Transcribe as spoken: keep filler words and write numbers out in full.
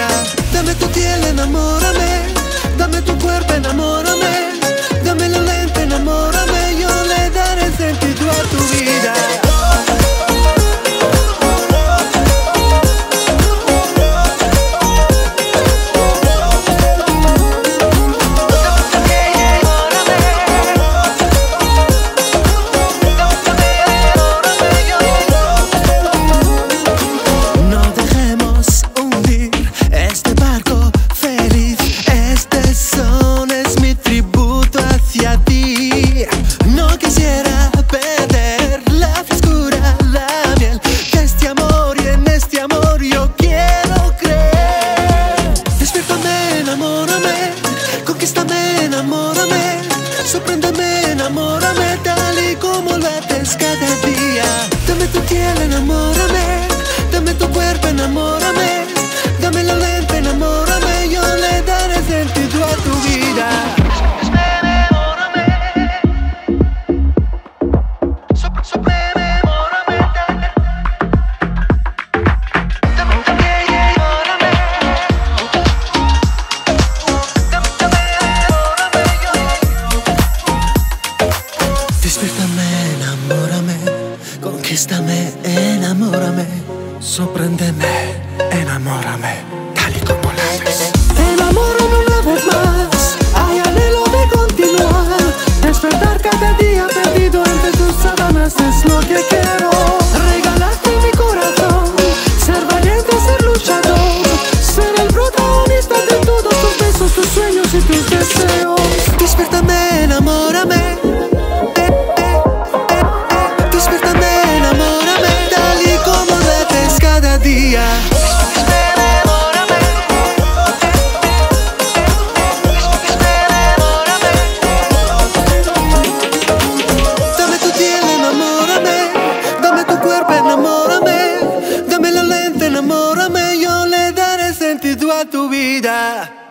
vida. Dame tu piel, enamórame. Dame tu cuerpo, enamórame. Dame la lente, enamórame. Yo le daré sentido a tu vida. Sorpréndeme, enamórame tal y como lo haces cada día. Dame tu piel, enamórame. Dame tu cuerpo, enamórame. Dame la lente, enamórame. Yo le daré sentido a tu vida. Despiértame, enamórame, conquístame, enamórame, sorpréndeme, enamórame, tal y como lo haces. Enamórame una vez más, hay anhelo de continuar. Despertar cada día perdido entre tus sábanas es lo que quiero. Regalaste mi corazón, ser valiente, ser luchador, ser el protagonista de todos tus besos, tus sueños y tus deseos. Despiértame, enamórame. Enamórame, yo le daré sentido a tu vida.